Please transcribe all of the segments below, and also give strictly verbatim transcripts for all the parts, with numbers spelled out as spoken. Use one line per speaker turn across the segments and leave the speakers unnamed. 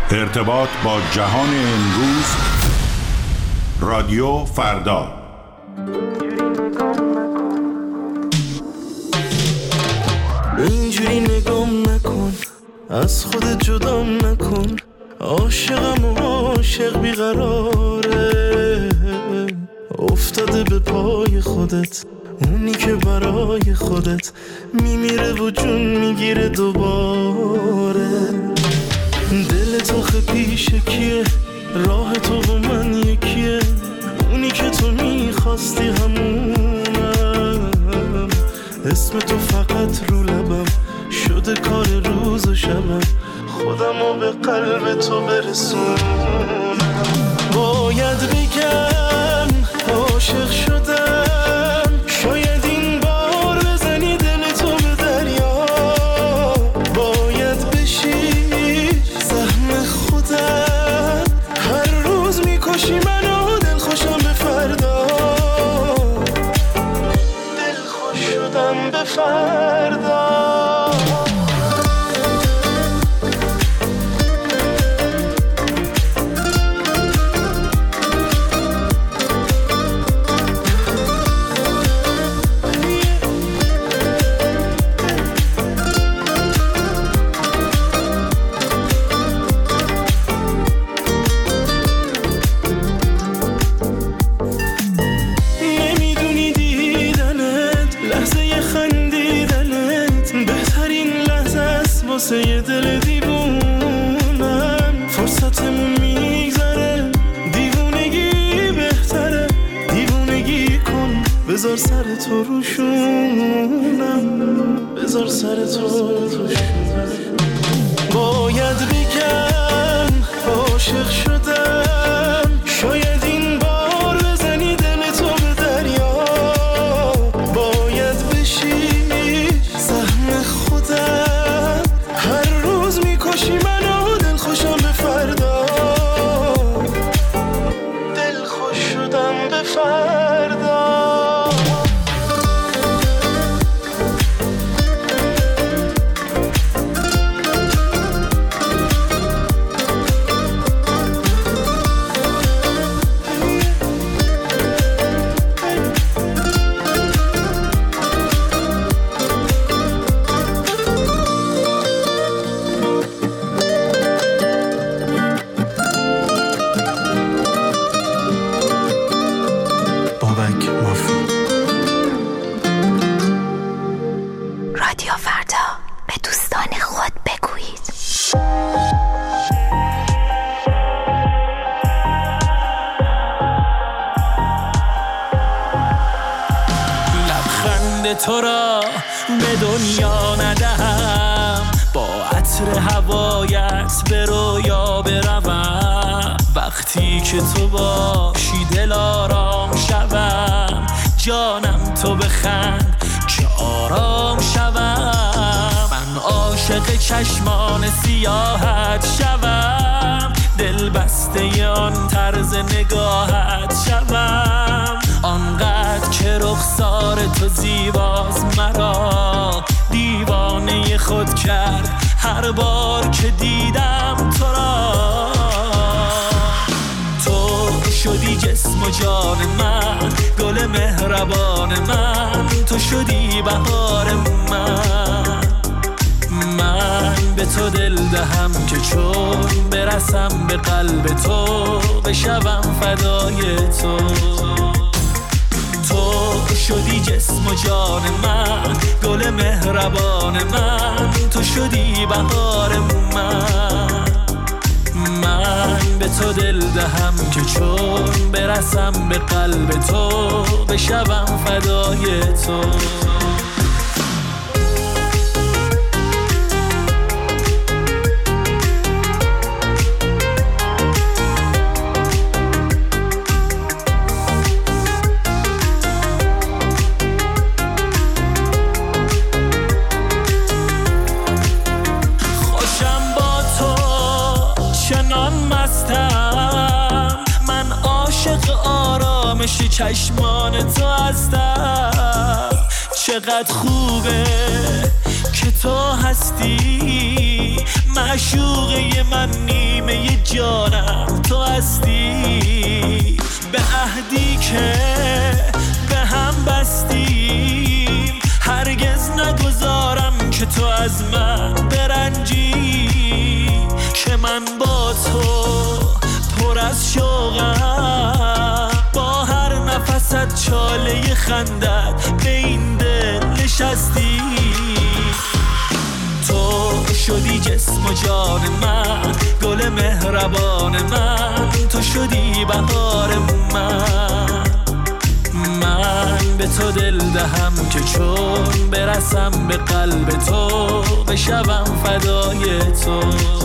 ارتباط با جهان امروز، رادیو فردا.
اینجوری نگام نکن، از خودت جدام نکن، عاشقم و عاشق بیقراره، افتاده به پای خودت، اونی که برای خودت میمیره و جون میگیره دوباره. دل تو خه پیش کیه، راه تو و من یکیه، اونی که تو میخواستی همونم، اسم تو فقط رو لبم شده کار روز و شبم، خودمو به قلب تو برسونم. باید بگم عاشق شدم، شاید این بار بزنی دل تو به دریا، باید بشی سهم خودم، هر روز میکشی منو دل خوشم به فردا، دل خوش شدم به فردا. یه دل دیوونم، فرصتمون میگذره، دیوونگی بهتره، دیوونگی کن، بذار سر تو روشونم، بذار سر تو روشونم. باید بگم عاشق شدم، شاید این بار بزنی دل تو به دریا، باید بشی سهم خودم، هر روز میکشی منو دل خوشم به فردا، دل خوش شدم به فردا.
رادیو فردا، به دوستان خود بگویید.
لبخند تو را به دنیا ندهم، با عطر هوایت به رویا بروم، وقتی که تو باشی دل آرام شوم، جانم تو بخند که آرام شوم، من عاشق چشمان سیاحت شوم، دل بسته آن طرز نگاهت شوم، آنقدر که رخسار تو زیباست مرا دیوانه خود کرد هر بار که دیدم تو را. تو شدی جسم و جان من، گل مهربان من، تو شدی بهار من، من به تو دل دهم که چون برسم به قلب تو بشوم فدای تو. تو شدی جسم و جان من، گل مهربان من، تو شدی بهار من، من به تو دل دهم که چون برسم به قلب تو بشوم فدای تو. چشمان تو هستم، چقدر خوبه که تو هستی، معشوقه من نیمه جانم تو هستی. به عهدی که به هم بستیم هرگز نگذارم که تو از من برنجی، که من با تو پر از شوقم، با هر نفست چاله خندت به این دل نشستی. تو شدی جسم و جان من، گل مهربان من، تو شدی بهار من. من به تو دل دهم که چون برسم به قلب تو، بشوم فدای تو.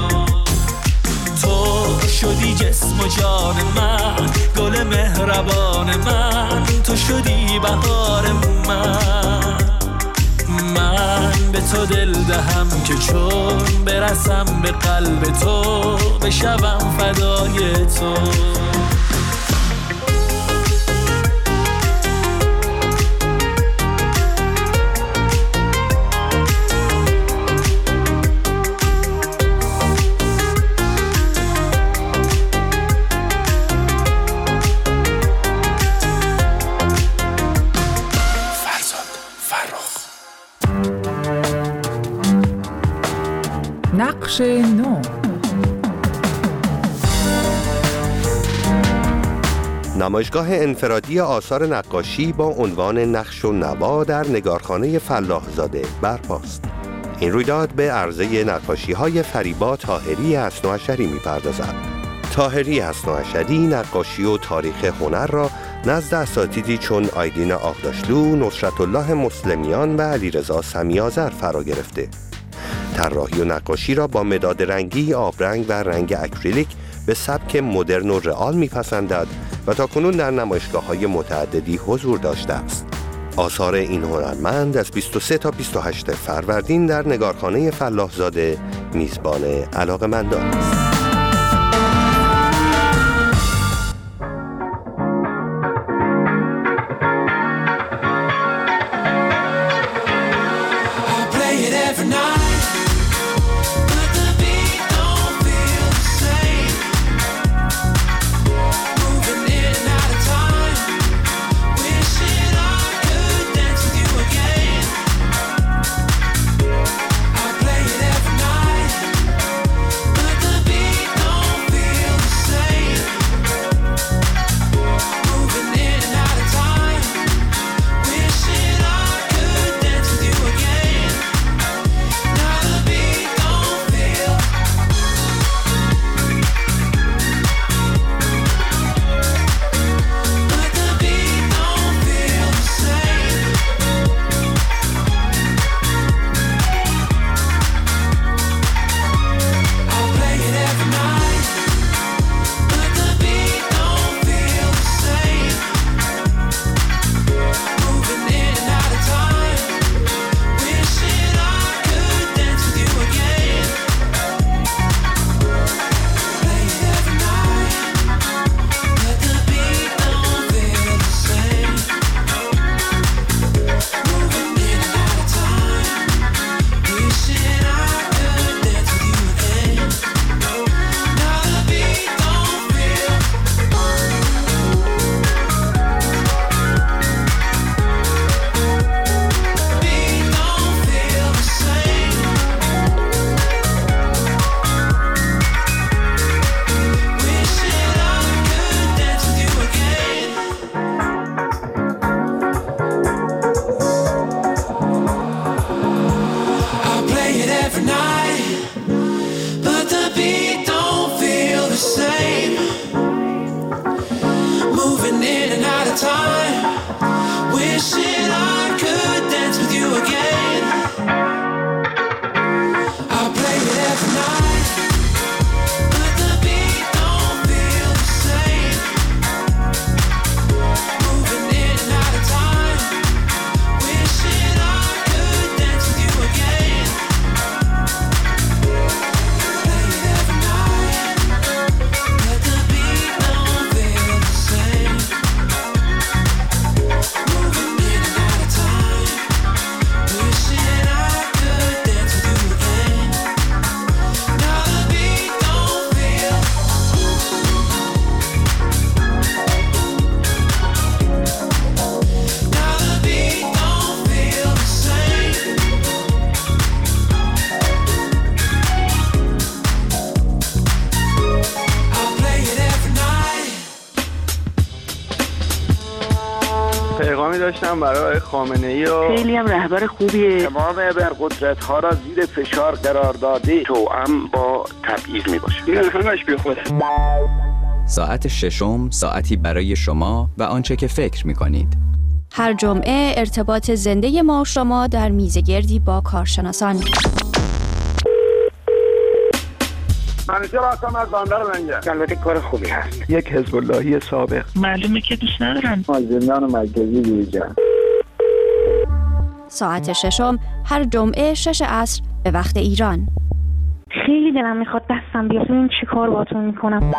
تو شدی جسم و جان من، گل مهربان من، تو شدی بهار من. من به تو دل دهم که چون برسم به قلب تو، بشوم فدای تو.
نقش نو.
نمایشگاه انفرادی آثار نقاشی با عنوان نقش و نوا در نگارخانه فلاحزاده برپاست. این رویداد به عرضه نقاشی‌های فریبا طاهری حسن‌وحشری می‌پردازد. طاهری حسن‌وحشری نقاشی و تاریخ هنر را نزد اساتیدی چون آیدین آغداشلو، نصرت الله مسلمیان و علیرضا سمی‌آذر فرا گرفته. طراحی و نقاشی را با مداد رنگی، آبرنگ و رنگ اکریلیک به سبک مدرن و رئال می‌پسندد و تاکنون در نمایشگاه‌های متعددی حضور داشته است. آثار این هنرمند از بیست و سه تا بیست و هشت فروردین در نگارخانه فلاحزاده میزبان علاقه‌مندان است.
داشتم برای خامنه‌ای و
خیلی هم رهبر خوبیه.
تمام ابرقدرت‌ها را زیر فشار قرار داده، توأم با تبعیض میباشه. این همش بیخوده.
ساعت ششم، ساعتی برای شما و آنچه که فکر می‌کنید.
هر جمعه ارتباط زنده ما و شما در میزگردی با کارشناسان.
منیجر هستم از بندر منجر. البته کار خوبی هست. یک حزب اللهی سابق.
معلومه که دوست ندارن.
زندان مرکزی دیجا.
ساعت ششم هر جمعه شش عصر به وقت ایران.
خیلی دلم میخواد دستم بیاد ببینم چی کار باهاتون میکنم.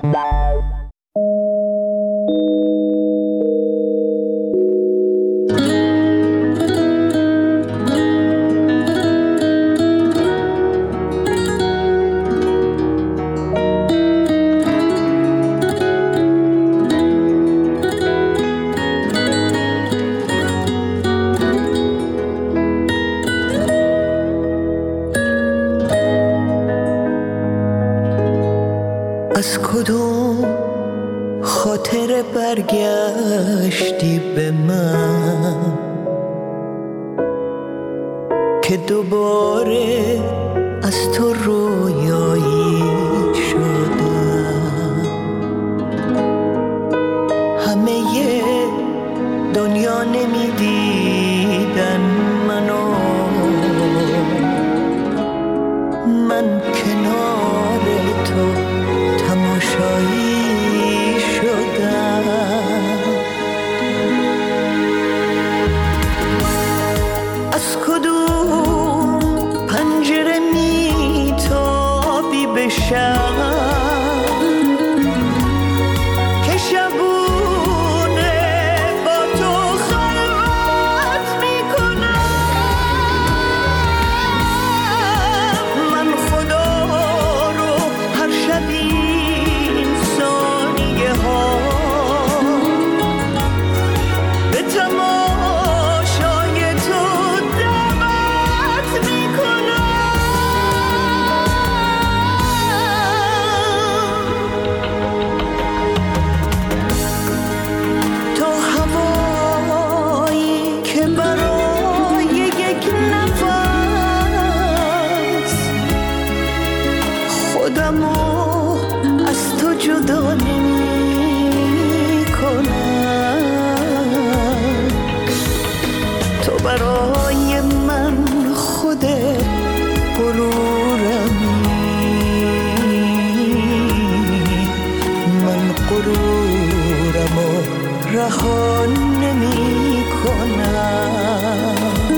از کدوم خاطر برگشتی به من که دوباره از تو رویایی شدم؟ همه دنیا نمیدیدن منو، من کنار تو تماشایی شدم. از کدوم پنجره میتابی به شب که شبونه با تو خلوت میکنم؟ من خدا رو هر شبی برای من خود غرورمی، من غرورم و رها نمی کنم.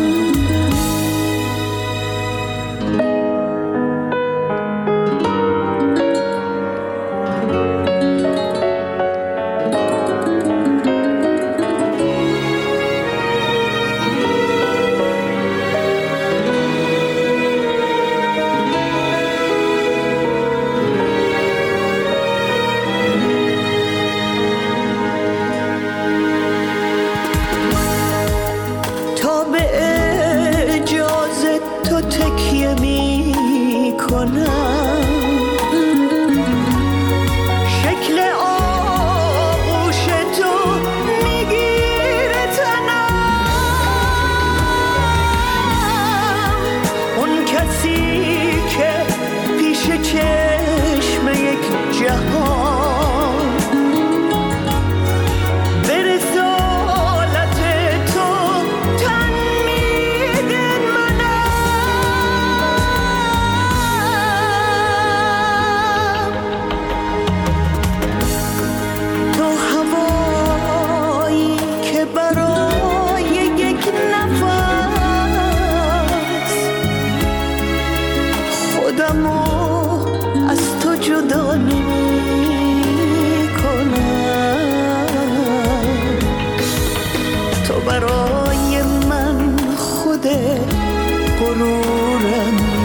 شکل آغوش تو میگیره تنم، اون کسی که پیش چشم یک جهان به رسالت تو تن میده منم. از تو جدا نمی کنم، تو برای من خود غرورمی،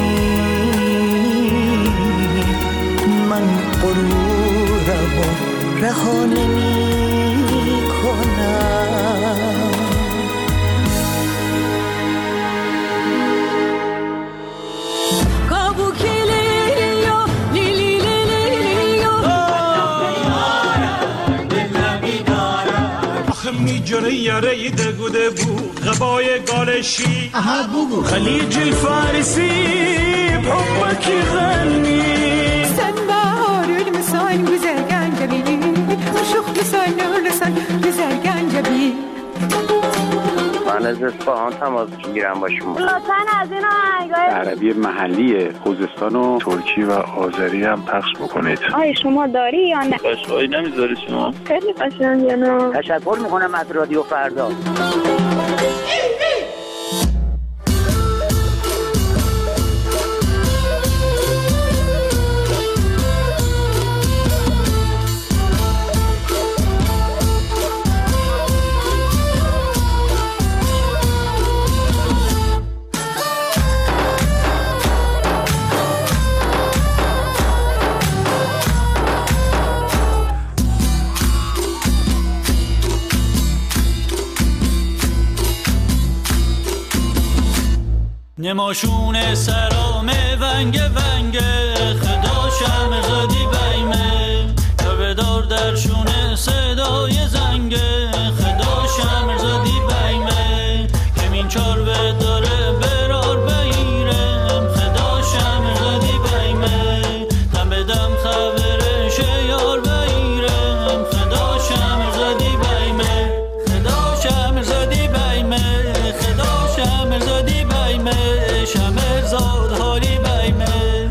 من غرورم و رها نمی کنم. می کنه یاره دگوده بو غبای گالشی خلیج الفارسی بحبك يغني
سنبار المسان بزرگان جبیلی شوخ لسان لسان بزرگان جبیلی
من از اصفهان تماس میگیرم با شما.
لطفاً از این آهنگای
عربی محلی خوزستان و ترکی و آذری هم پخش بکنید.
آیا شما داری یا نه؟
قشنگی نمیذاری شما؟
خیلی قشنگه نه.
تشکر میکنم از رادیو فردا.
نماشون سرام ونگ ونگ خدا شم زدی بیمه تا بدار درشون صدای زنگ خدا شم زدی بیمه کمین چار به داره برار بیرم خدا شم زدی بیمه دم بدم خبرش یار بیرم خدا شم زدی بیمه خدا شم زدی بیمه خدا شم زدی بیمه شمرزاد حالی بیمه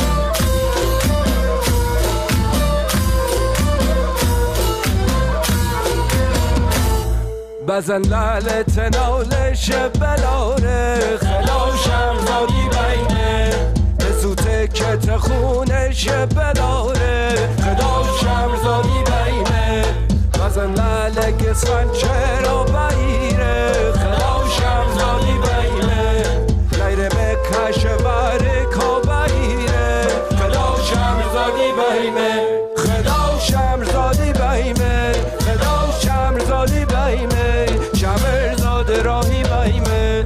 بزن لالت نالش بلاره خلا شمزادی بیمه بزوته کت خونش بلاره خدا شمزادی بیمه بزن لالک اسفن چرا بیره خدا شمزادی بیمه غیر مکش باره کابیره خدا شمزادی بیمه خدا شمزادی بیمه خدا شمزادی بیمه شمرزاد راهی بیمه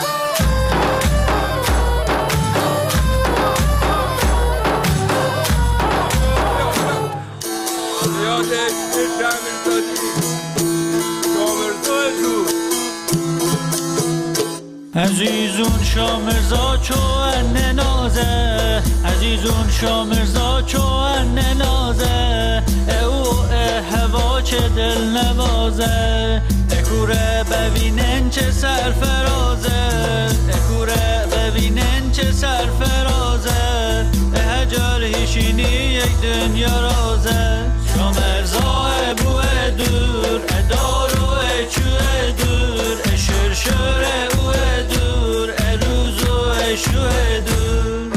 یاده شمرزادی شمرزاد
عزیزون شامرزا چو ان نازه عزیزون شامرزا چو ان نازه او هوا چه دل نوازه اکوره ببینن چه سرفرازه اکوره ببینن چه سرفرازه هجر هیشینی یک دنیا رازه شامرزا بو دور ادارو چو دور اشرشره او دور اروزو اشو دور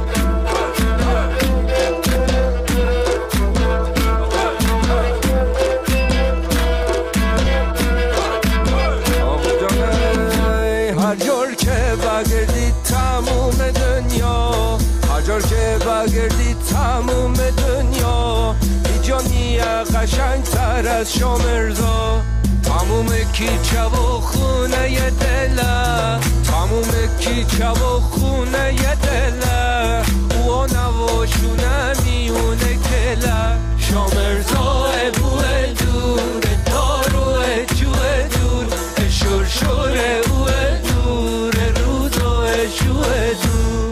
هر جور که بگردی تموم دنیا هر جور که بگردی تموم دنیا ایجانی قشنگ تر از شامرزا تموم کیچه و خونه ی دله تموم کیچه و خونه ی دله او نواشونه میونه کله شامرزا بوه دور داروه جوه دور شرشوره اوه دور روزوه شوه دور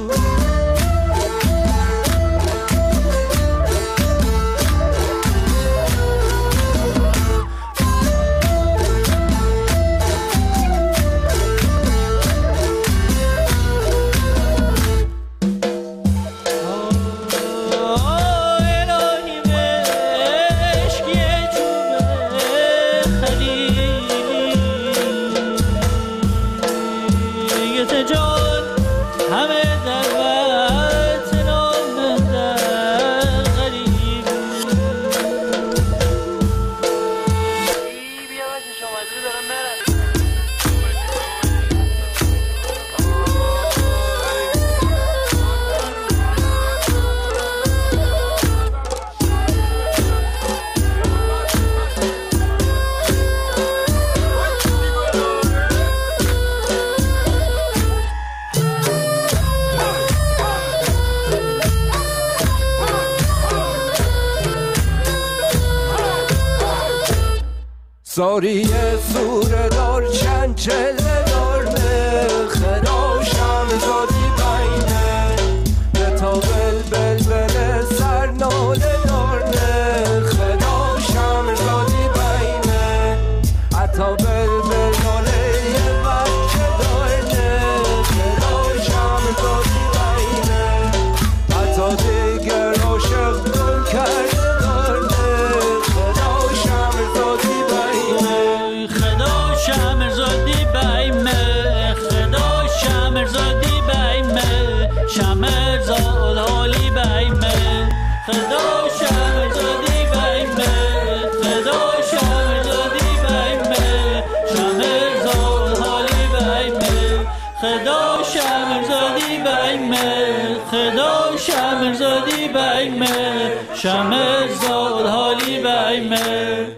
رخساری سوره دار چند چله دار خدا شمزادی بینه تا بل بل بل سر ناله دار خدا شمزادی بینه حتی بل بل ناله یه بچه دار خدا شمزادی بینه حتی دیگر عاشق گل کرده دار خدا شمزادی بینه
خدا شمزادی بینه خدا شمزادی بینه شمزاد حالی بینه خدا شمزادی بینه خدا شمزادی بینه شمزاد حالی بینه خدا شمزادی بینه خدا شمزادی بینه شمزاد حالی بینه.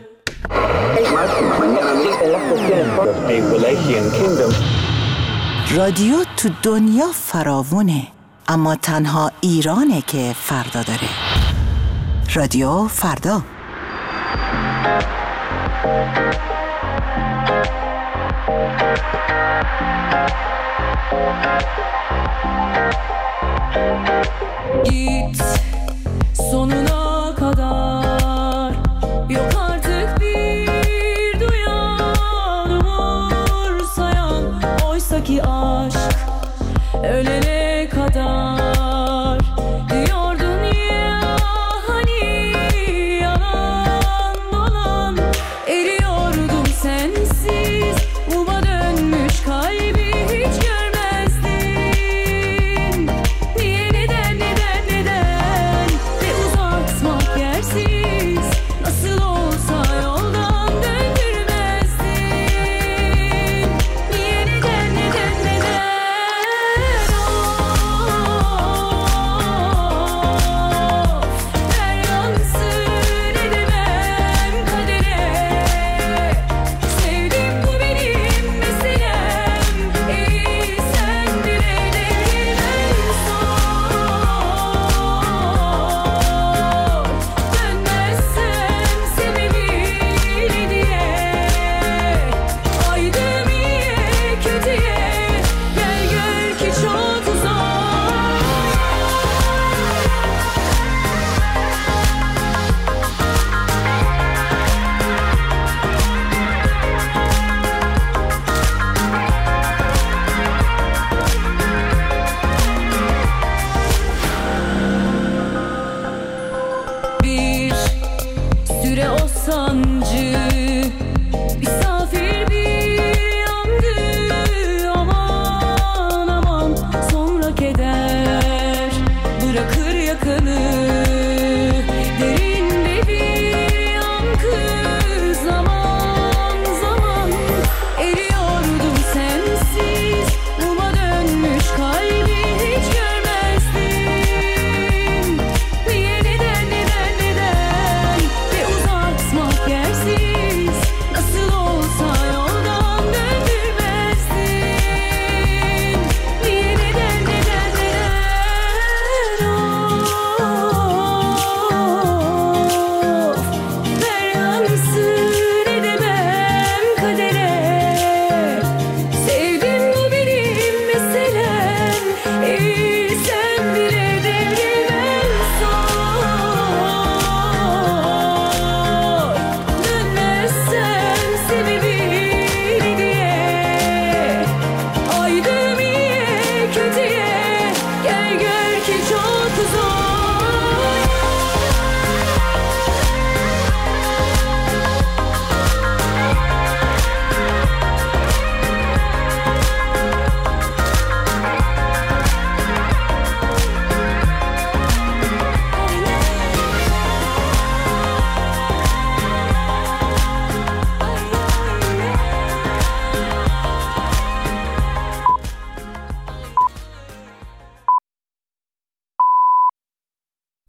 رادیو تو دنیا فراوونه، اما تنها ایرانه که فردا داره. رادیو فردا.
Git sonuna kadar, yok artık bir duyan umursayan, oysaki aşk ölene kadar diyordun ya hani, yalan dolan eriyordum sensiz, muma dönmüş kalbi hiç görmezdin. Niye, neden, neden, neden ve uzatmak yersiz, nasıl olsa yoldan döndürmezdin. Niye, neden, neden, neden ver yansın edemem kadere. Sevdim bu benim meselem, ey sen dileğlerim sor. Dönmezsem sebebini diye, aydım iyiye kötüye, gel gör ki çok uzak. Bir süre o sancı misafir bir yandı, aman aman sonra keder bırakır yakanı.